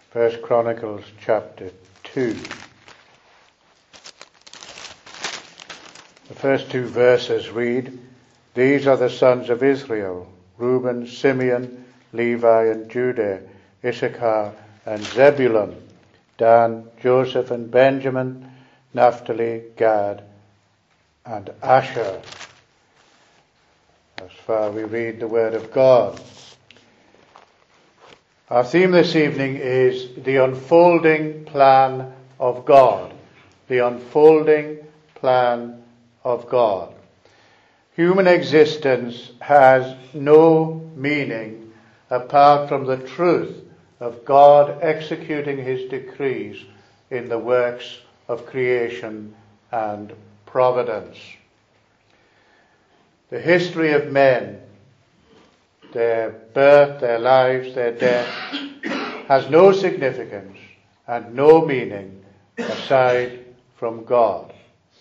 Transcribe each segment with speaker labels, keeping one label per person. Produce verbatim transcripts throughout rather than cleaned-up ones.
Speaker 1: First Chronicles chapter two. The first two verses read, "These are the sons of Israel, Reuben, Simeon, Levi, and Judah, Issachar, and Zebulun, Dan, Joseph, and Benjamin, Naphtali, Gad, and Asher." As far we read the word of God. Our theme this evening is the unfolding plan of God. The unfolding plan of God. Human existence has no meaning apart from the truth of God executing his decrees in the works of creation and providence. The history of men, their birth, their lives, their death, has no significance and no meaning aside from God.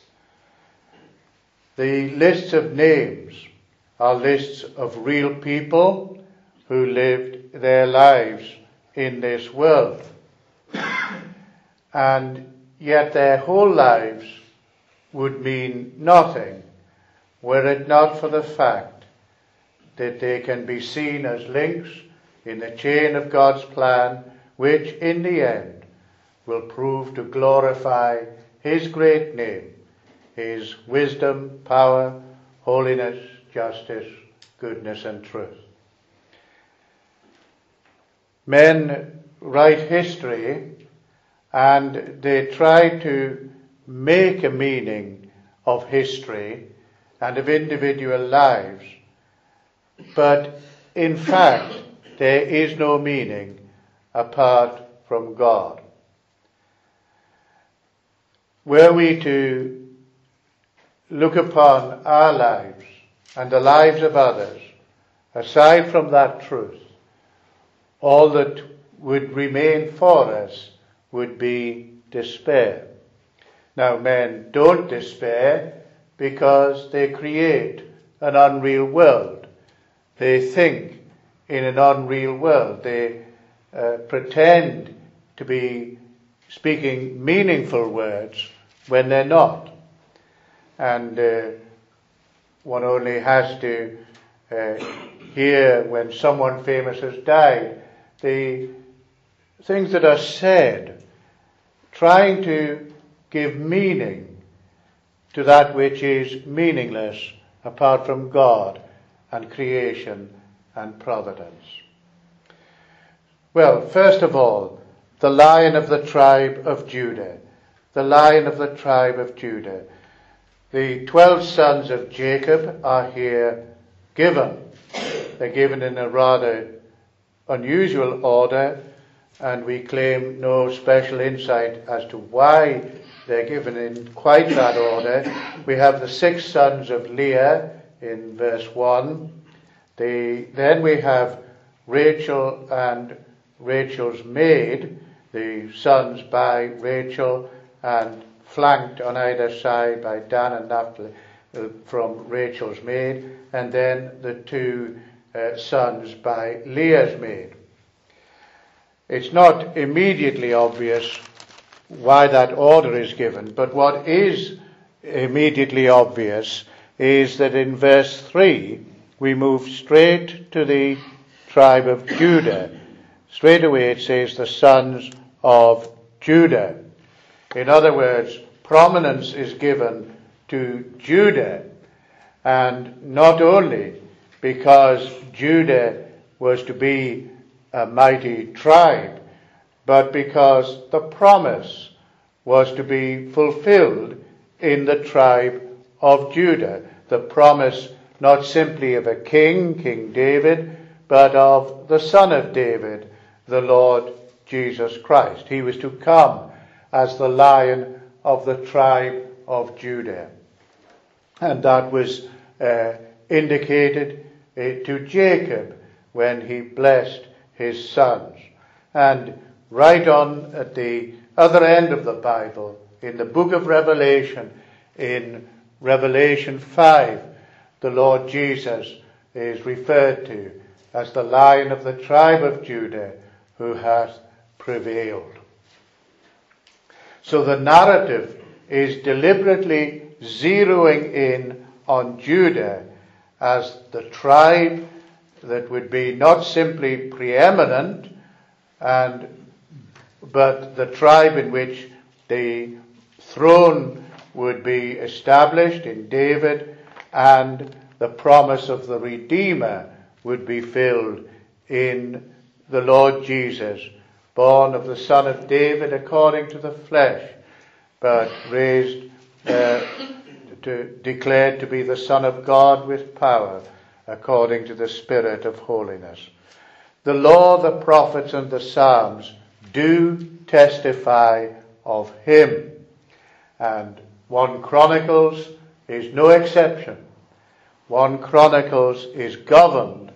Speaker 1: The lists of names are lists of real people who lived their lives in this world. And yet their whole lives would mean nothing were it not for the fact that they can be seen as links in the chain of God's plan, which in the end will prove to glorify his great name, his wisdom, power, holiness, justice, goodness, and truth. Men write history and they try to make a meaning of history and of individual lives, but in fact there is no meaning apart from God. Were we to look upon our lives and the lives of others, aside from that truth, all that would remain for us would be despair. Now, men don't despair because they create an unreal world. They think in an unreal world. They uh, pretend to be speaking meaningful words when they're not. And uh, one only has to uh, hear when someone famous has died, the things that are said, trying to give meaning to that which is meaningless apart from God and creation and providence. Well, first of all, the Lion of the tribe of Judah. The Lion of the tribe of Judah. The twelve sons of Jacob are here given. They're given in a rather unusual order, and we claim no special insight as to why they're given in quite that order. We have the six sons of Leah in verse one. The, then we have Rachel and Rachel's maid, the sons by Rachel, and flanked on either side by Dan and Naphtali uh, from Rachel's maid, and then the two uh, sons by Leah's maid. It's not immediately obvious why that order is given, but what is immediately obvious is that in verse three we move straight to the tribe of Judah. Straight away it says the sons of Judah. In other words, prominence is given to Judah, and not only because Judah was to be a mighty tribe, but because the promise was to be fulfilled in the tribe of Judah. The promise not simply of a king, King David, but of the Son of David, the Lord Jesus Christ. He was to come as the Lion of the tribe of Judah. And that was uh, indicated uh, to Jacob when he blessed his sons. And right on at the other end of the Bible, in the book of Revelation, in Revelation five, the Lord Jesus is referred to as the Lion of the tribe of Judah, who hath prevailed. So the narrative is deliberately zeroing in on Judah as the tribe that would be not simply preeminent, and but the tribe in which the throne would be established in David, and the promise of the Redeemer would be filled in the Lord Jesus, born of the son of David according to the flesh, but raised, uh, to, declared to be the Son of God with power, according to the Spirit of holiness. The law, the prophets, and the Psalms do testify of him. And First Chronicles is no exception. First Chronicles is governed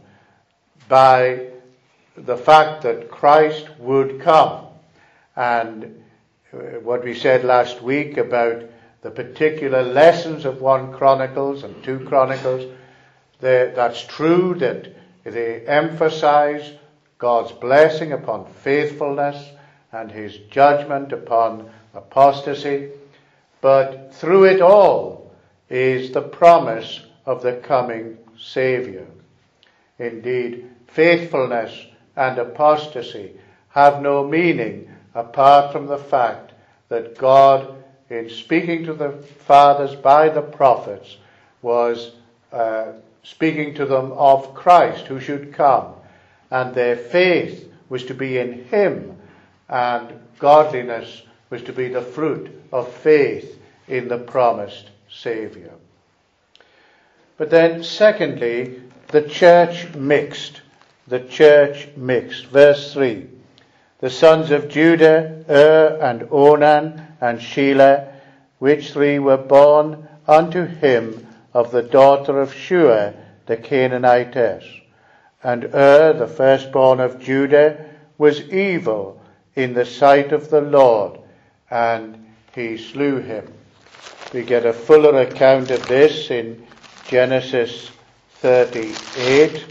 Speaker 1: by the fact that Christ would come. And what we said last week about the particular lessons of First Chronicles and Second Chronicles, that's true, that they emphasize God's blessing upon faithfulness and his judgment upon apostasy. But through it all is the promise of the coming Savior. Indeed, faithfulness and apostasy have no meaning apart from the fact that God, in speaking to the fathers by the prophets, was uh, speaking to them of Christ who should come, and their faith was to be in him, and godliness was to be the fruit of faith in the promised Savior. But then, secondly, the church mixed. The church mixed. Verse three. The sons of Judah, Er and Onan and Shelah, which three were born unto him of the daughter of Shua the Canaanitess. And Er, the firstborn of Judah, was evil in the sight of the Lord, and he slew him. We get a fuller account of this in Genesis thirty-eight.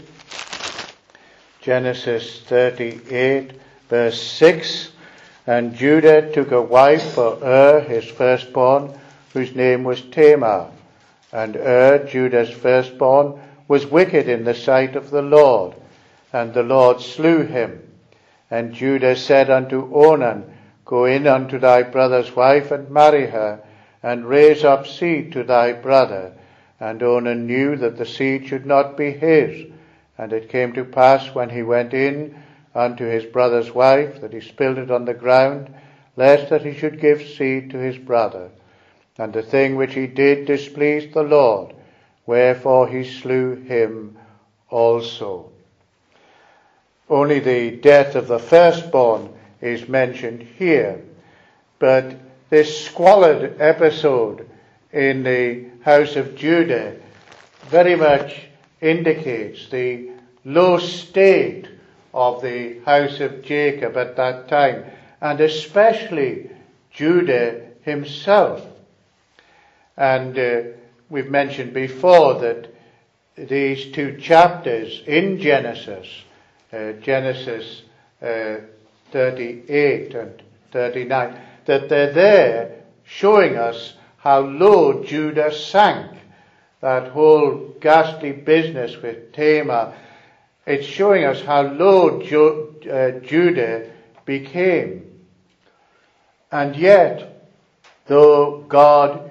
Speaker 1: Genesis thirty-eight, verse six. And Judah took a wife for Er, his firstborn, whose name was Tamar. And Er, Judah's firstborn, was wicked in the sight of the Lord, and the Lord slew him. And Judah said unto Onan, Go in unto thy brother's wife, and marry her, and raise up seed to thy brother. And Onan knew that the seed should not be his. And it came to pass, when he went in unto his brother's wife, that he spilled it on the ground, lest that he should give seed to his brother. And the thing which he did displeased the Lord, wherefore he slew him also. Only the death of the firstborn is mentioned here, but this squalid episode in the house of Judah very much indicates the low state of the house of Jacob at that time, and especially Judah himself. And uh, we've mentioned before that these two chapters in Genesis, uh, Genesis uh, thirty-eight and thirty-nine, that they're there showing us how low Judah sank. That whole ghastly business with Tamar, it's showing us how low Jo- uh, Judah became. And yet, though God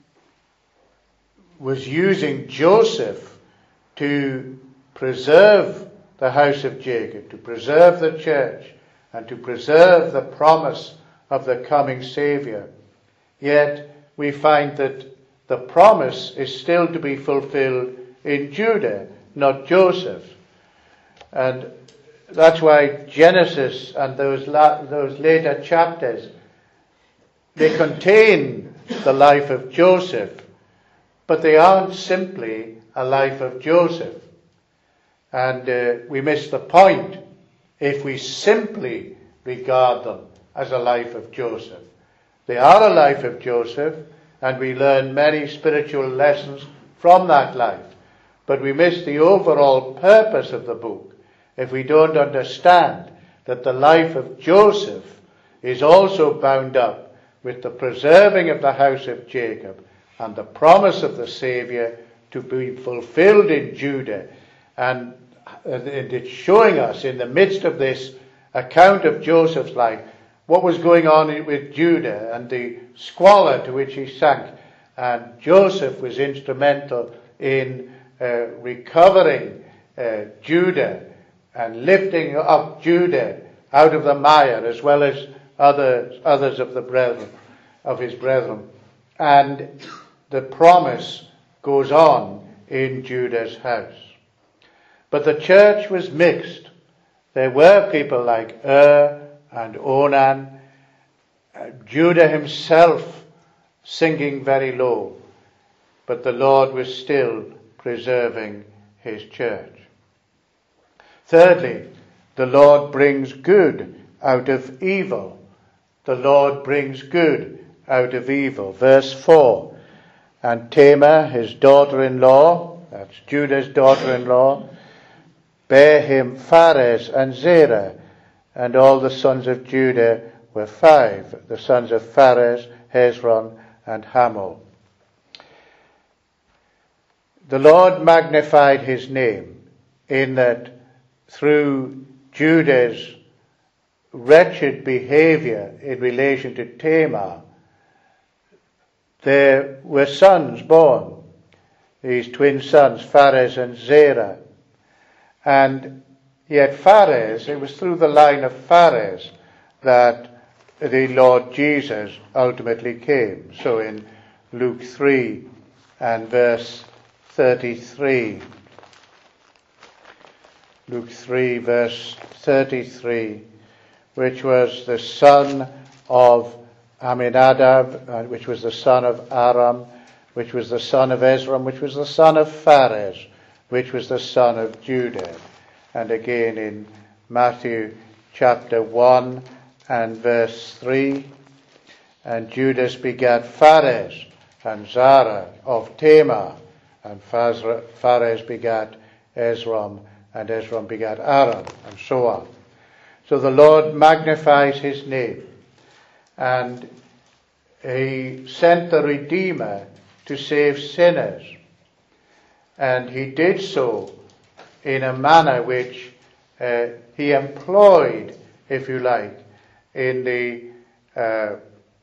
Speaker 1: was using Joseph to preserve the house of Jacob, to preserve the church, and to preserve the promise of the coming Savior, yet we find that the promise is still to be fulfilled in Judah, not Joseph. And that's why Genesis and those la- those later chapters, they contain the life of Joseph, but they aren't simply a life of Joseph. And uh, we miss the point if we simply regard them as a life of Joseph. They are a life of Joseph, and we learn many spiritual lessons from that life. But we miss the overall purpose of the book if we don't understand that the life of Joseph is also bound up with the preserving of the house of Jacob and the promise of the Saviour to be fulfilled in Judah. And it's showing us in the midst of this account of Joseph's life what was going on with Judah and the squalor to which he sank. And Joseph was instrumental in uh, recovering uh, Judah and lifting up Judah out of the mire, as well as others, others of the brethren, of his brethren. And the promise goes on in Judah's house. But the church was mixed. There were people like Er and Onan, uh, Judah himself sinking very low, but the Lord was still preserving his church. Thirdly, the Lord brings good out of evil. The Lord brings good out of evil. Verse four, and Tamar, his daughter-in-law, that's Judah's daughter-in-law, bare him Phares and Zerah, and all the sons of Judah were five, the sons of Phares, Hezron, and Hamul. The Lord magnified his name in that through Judah's wretched behavior in relation to Tamar, there were sons born, these twin sons, Phares and Zerah. And yet Phares, it was through the line of Phares that the Lord Jesus ultimately came. So in Luke three and verse thirty-three, Luke three verse thirty-three, which was the son of Aminadab, which was the son of Aram, which was the son of Ezram, which was the son of Phares, which was the son of Judah. And again in Matthew chapter one and verse three, and Judas begat Phares and Zara of Tamar, and Phares begat Ezram, and Ezram begat Aram, and so on. So the Lord magnifies his name, and he sent the Redeemer to save sinners. And he did so in a manner which uh, he employed, if you like, in the uh,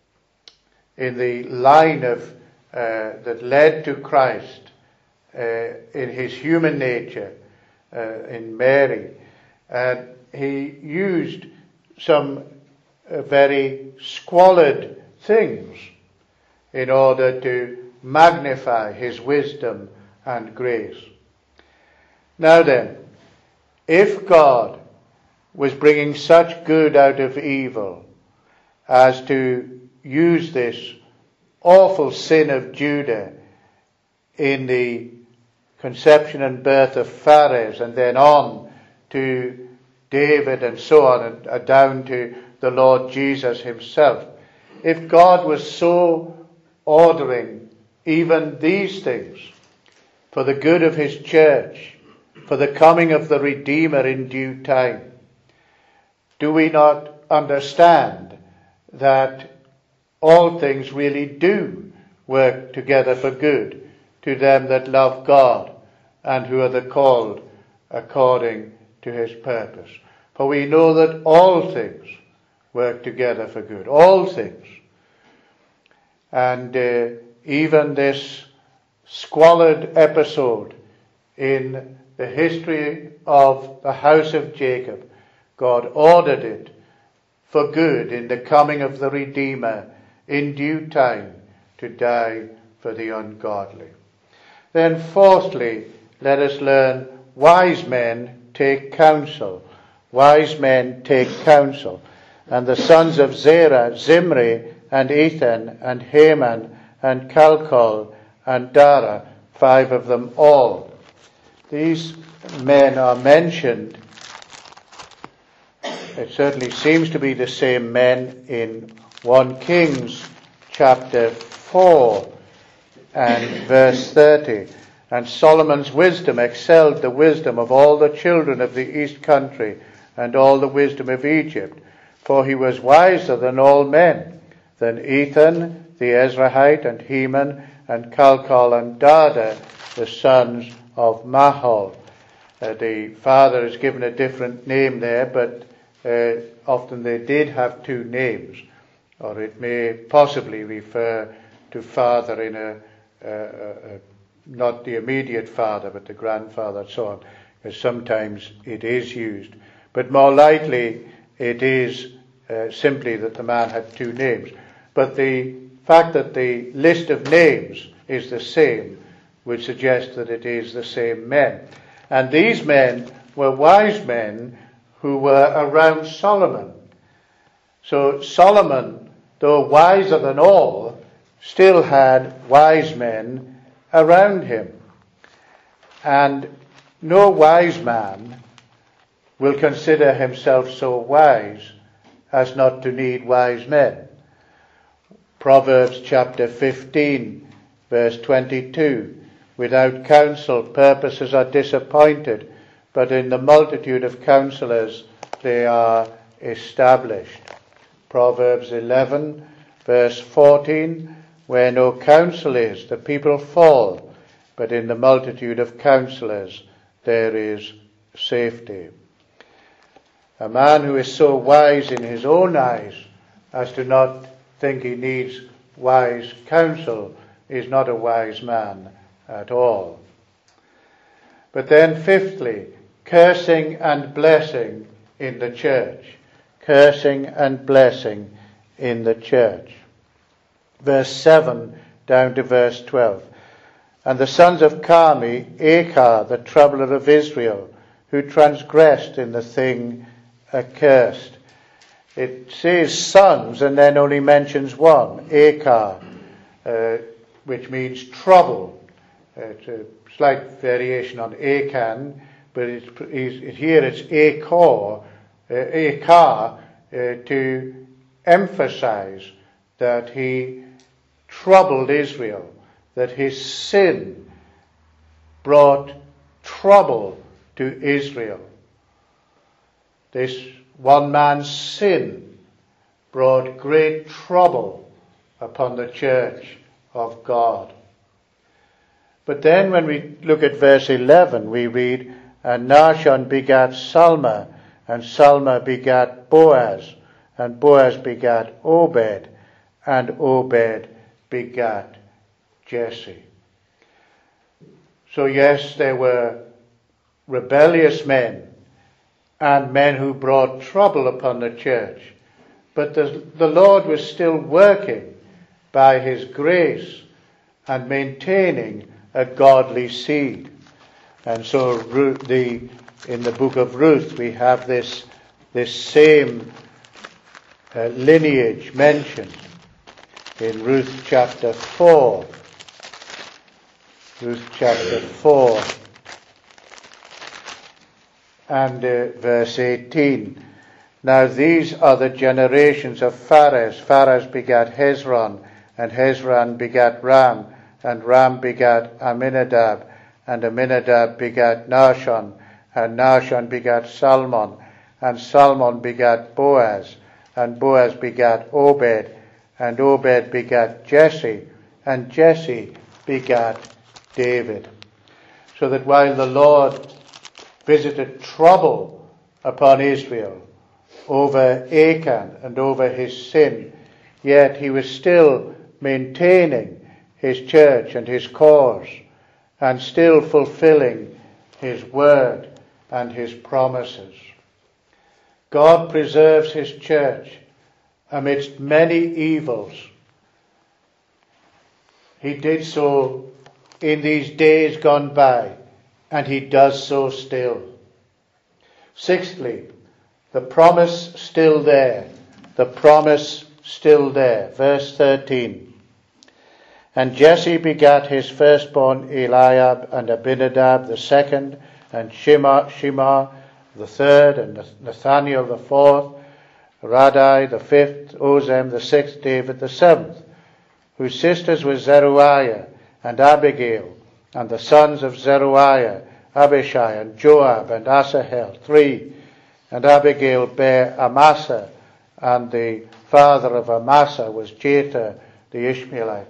Speaker 1: in the line of uh, that led to Christ uh, in his human nature, uh, in Mary. And he used some uh, very squalid things in order to magnify his wisdom and grace. Now then, if God was bringing such good out of evil as to use this awful sin of Judah in the conception and birth of Phares, and then on to David and so on, and down to the Lord Jesus himself, if God was so ordering even these things for the good of his church, for the coming of the Redeemer in due time, do we not understand that all things really do work together for good to them that love God and who are the called according to his purpose? For we know that all things work together for good, all things. And uh, even this squalid episode in the history of the house of Jacob, God ordered it for good in the coming of the Redeemer in due time to die for the ungodly. Then fourthly, let us learn wise men take counsel. Wise men take counsel. And the sons of Zerah, Zimri, and Ethan, and Haman, and Calcol, and Dara, five of them all. These men are mentioned. It certainly seems to be the same men in First Kings chapter four and verse thirty. And Solomon's wisdom excelled the wisdom of all the children of the east country, and all the wisdom of Egypt, for he was wiser than all men, than Ethan the Ezrahite, and Heman, and Calcol, and Dada, the sons of Mahol. Uh, the father is given a different name there, but uh, often they did have two names, or it may possibly refer to father in a, uh, uh, not the immediate father, but the grandfather and so on, because sometimes it is used. But more likely it is uh, simply that the man had two names. But the fact that the list of names is the same would suggest that it is the same men. And these men were wise men who were around Solomon. So Solomon, though wiser than all, still had wise men around him. And no wise man will consider himself so wise as not to need wise men. Proverbs chapter fifteen, verse twenty-two, without counsel purposes are disappointed, but in the multitude of counselors they are established. Proverbs eleven, verse fourteen, where no counsel is, the people fall, but in the multitude of counselors there is safety. A man who is so wise in his own eyes as to not think he needs wise counsel is not a wise man at all. But then fifthly, cursing and blessing in the church. Cursing and blessing in the church. Verse seven down to verse twelve. And the sons of Carmi, Achar, the troubler of Israel, who transgressed in the thing accursed. It says sons and then only mentions one, Achar, uh, which means trouble. Uh, it's a slight variation on Achan, but it's, it's, here it's Achor, uh, Achar, uh, to emphasize that he troubled Israel, that his sin brought trouble to Israel. This one man's sin brought great trouble upon the church of God. But then when we look at verse eleven, we read, and Nahshon begat Salma, and Salma begat Boaz, and Boaz begat Obed, and Obed begat Jesse. So yes, there were rebellious men and men who brought trouble upon the church, but the, the Lord was still working by his grace and maintaining a godly seed. And so Ruth, the, in the book of Ruth we have this, this same uh, lineage mentioned in Ruth chapter four. Ruth chapter four and uh, verse eighteen. Now these are the generations of Phares. Phares begat Hezron, and Hezron begat Ram, and Ram begat Aminadab, and Aminadab begat Nahshon, and Nahshon begat Salmon, and Salmon begat Boaz, and Boaz begat Obed, and Obed begat Jesse, and Jesse begat David. So that while the Lord visited trouble upon Israel over Achan and over his sin, yet he was still maintaining his church and his cause, and still fulfilling his word and his promises. God preserves his church amidst many evils. He did so in these days gone by, and he does so still. Sixthly, the promise still there. The promise still there. Verse thirteen. And Jesse begat his firstborn Eliab, and Abinadab the second, and Shema, Shema the third, and Nathaniel the fourth, Radai the fifth, Ozem the sixth, David the seventh, whose sisters were Zeruiah and Abigail, and the sons of Zeruiah, Abishai, and Joab, and Asahel, three, And Abigail bare Amasa, and the father of Amasa was Jether the Ishmaelite.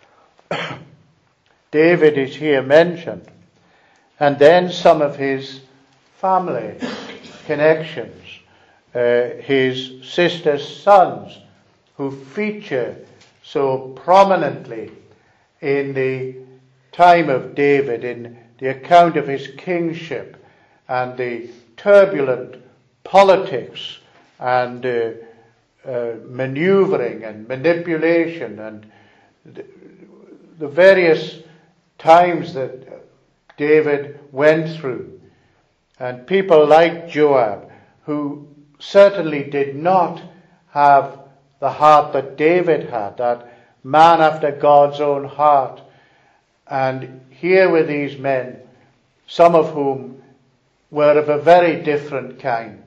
Speaker 1: David is here mentioned. And then some of his family connections, uh, his sister's sons, who feature so prominently in the time of David, in the account of his kingship and the turbulent politics and uh, uh, maneuvering and manipulation and the, the various times that David went through. And people like Joab, who certainly did not have the heart that David had, that man after God's own heart. And here were these men, some of whom were of a very different kind.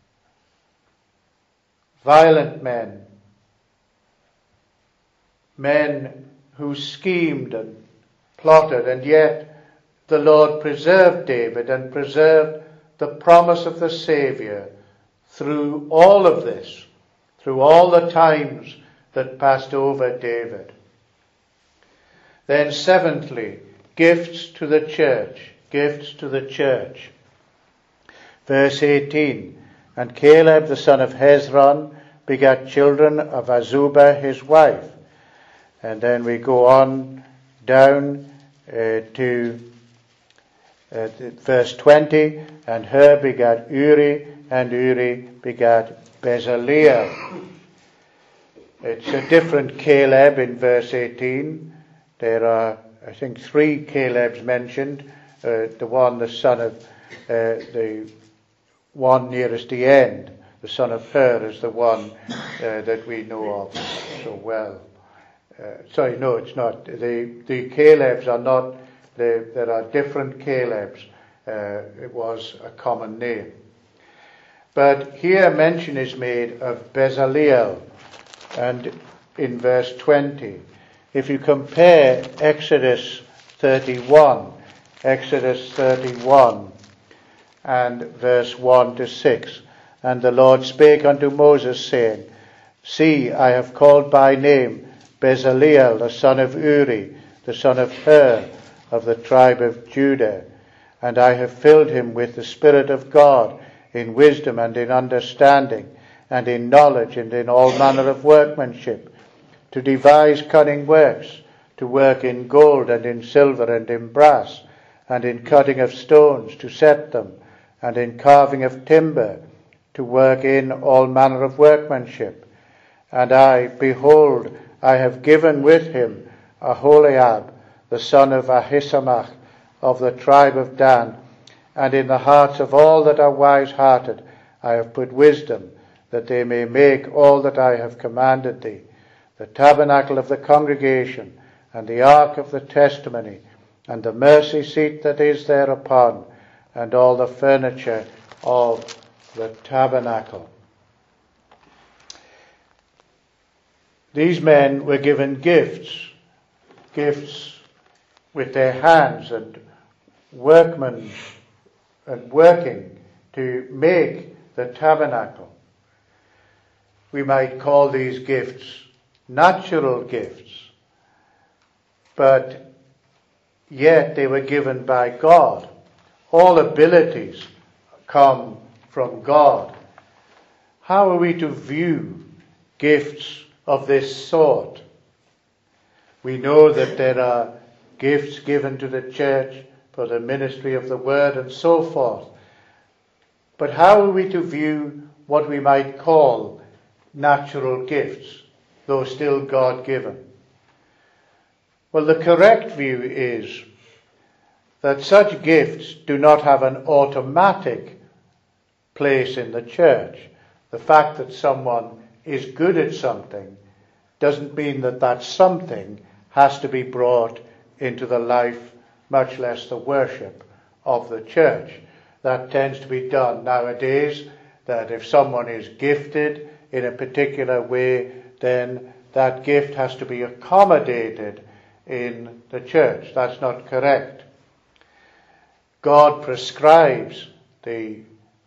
Speaker 1: Violent men, men who schemed and plotted, and yet the Lord preserved David and preserved the promise of the Saviour through all of this, through all the times that passed over David. Then seventhly, gifts to the church, gifts to the church. Verse eighteen, and Caleb the son of Hezron begat children of Azubah his wife. And then we go on down uh, to uh, verse twenty, and her begat Uri, and Uri begat Bezaleel. It's a different Caleb in verse eighteen. There are, I think, three Calebs mentioned. Uh, the one, the son of, uh, the one nearest the end, the son of Hur, is the one uh, that we know of so well. Uh, sorry, no, it's not. The the Calebs are not, the, there are different Calebs. Uh, it was a common name. But here mention is made of Bezaleel, and in verse twenty. If you compare Exodus thirty-one, Exodus thirty-one and verse one to six, and the Lord spake unto Moses, saying, See, I have called by name Bezaleel, the son of Uri, the son of Hur, of the tribe of Judah, and I have filled him with the Spirit of God, in wisdom and in understanding, and in knowledge and in all manner of workmanship, to devise cunning works, to work in gold and in silver and in brass, and in cutting of stones to set them, and in carving of timber, to work in all manner of workmanship. And I, behold, I have given with him Aholiab, the son of Ahisamach, of the tribe of Dan, and in the hearts of all that are wise-hearted I have put wisdom, that they may make all that I have commanded thee, the tabernacle of the congregation, and the ark of the testimony, and the mercy seat that is thereupon, and all the furniture of the tabernacle. These men were given gifts, gifts with their hands and workmen and working to make the tabernacle. We might call these gifts natural gifts, but yet they were given by God. All abilities come from God. How are we to view gifts of this sort? We know that there are gifts given to the church for the ministry of the word and so forth. But how are we to view what we might call natural gifts, though still God-given? Well, the correct view is that such gifts do not have an automatic place in the church. The fact that someone is good at something doesn't mean that that something has to be brought into the life, much less the worship of the church. That tends to be done nowadays, that if someone is gifted in a particular way, then that gift has to be accommodated in the church. That's not correct. God prescribes the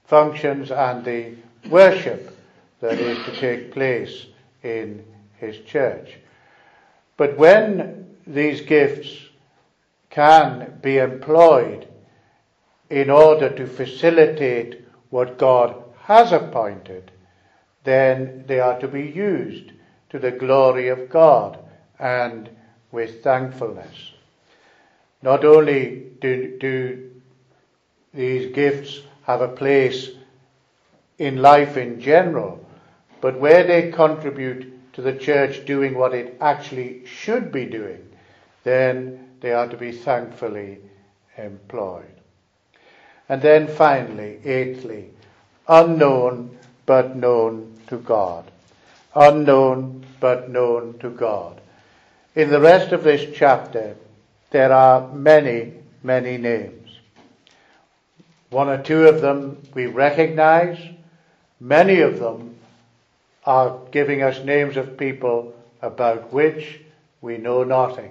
Speaker 1: functions and the worship that is to take place in his church. But when these gifts can be employed in order to facilitate what God has appointed, then they are to be used to the glory of God and with thankfulness. Not only do, do these gifts have a place in life in general, but where they contribute to the church doing what it actually should be doing, then they are to be thankfully employed. And then finally, eighthly, unknown but known to God. Unknown but known to God. In the rest of this chapter, there are many, many names. One or two of them we recognize. Many of them are giving us names of people about which we know nothing.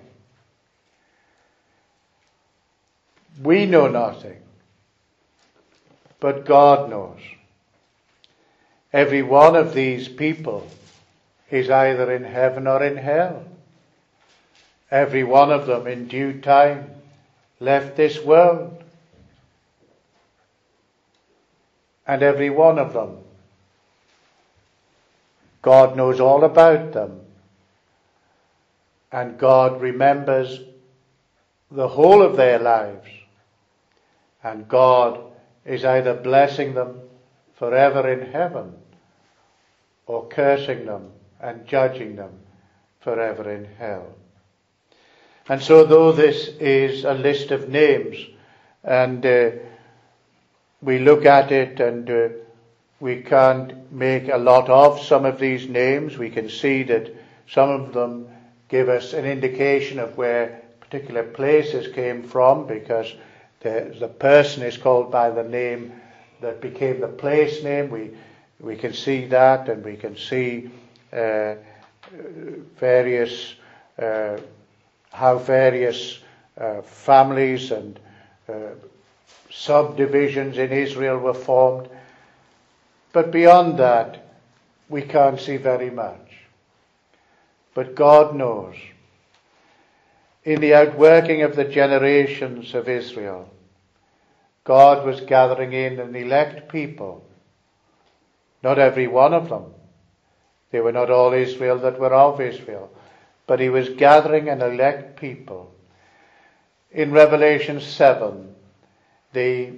Speaker 1: We know nothing, but God knows. Every one of these people is either in heaven or in hell. Every one of them in due time left this world. And every one of them, God knows all about them. And God remembers the whole of their lives. And God is either blessing them forever in heaven or cursing them and judging them forever in hell. And so though this is a list of names, and uh, we look at it and uh, we can't make a lot of some of these names, we can see that some of them give us an indication of where particular places came from, because the, the person is called by the name that became the place name. We we can see that, and we can see uh, various uh, how various uh, families and uh, subdivisions in Israel were formed. But beyond that, we can't see very much. But God knows. In the outworking of the generations of Israel, God was gathering in an elect people. Not every one of them. They were not all Israel that were of Israel. But he was gathering an elect people. In Revelation seven, the,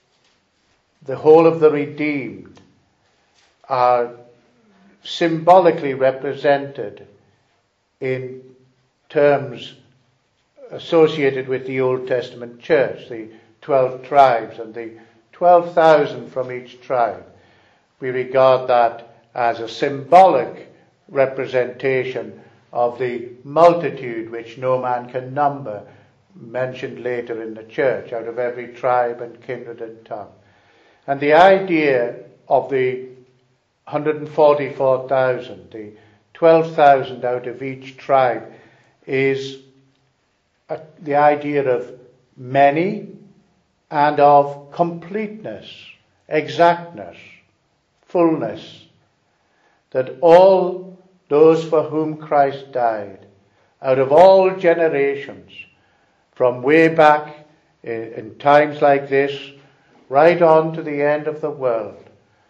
Speaker 1: the whole of the redeemed are symbolically represented in terms associated with the Old Testament church, the twelve tribes and the twelve thousand from each tribe. We regard that as a symbolic representation of the multitude which no man can number, mentioned later in the church, out of every tribe and kindred and tongue. And the idea of the one hundred forty-four thousand, the twelve thousand out of each tribe, is a, the idea of many and of completeness, exactness, fullness. That all those for whom Christ died, out of all generations, from way back in, in times like this, right on to the end of the world,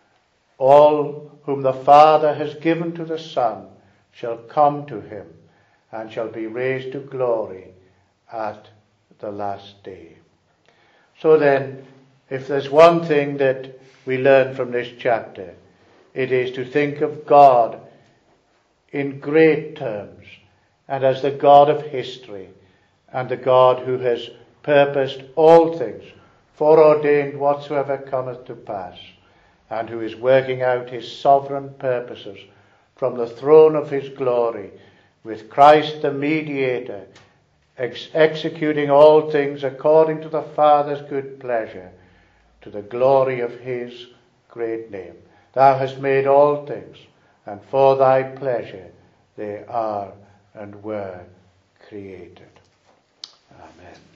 Speaker 1: all whom the Father has given to the Son shall come to him and shall be raised to glory at the last day. So then, if there's one thing that we learn from this chapter, it is to think of God in great terms and as the God of history and the God who has purposed all things, foreordained whatsoever cometh to pass, and who is working out his sovereign purposes from the throne of his glory, with Christ the mediator, ex- executing all things according to the Father's good pleasure, to the glory of his great name. Thou hast made all things, and for thy pleasure they are and were created. Amen.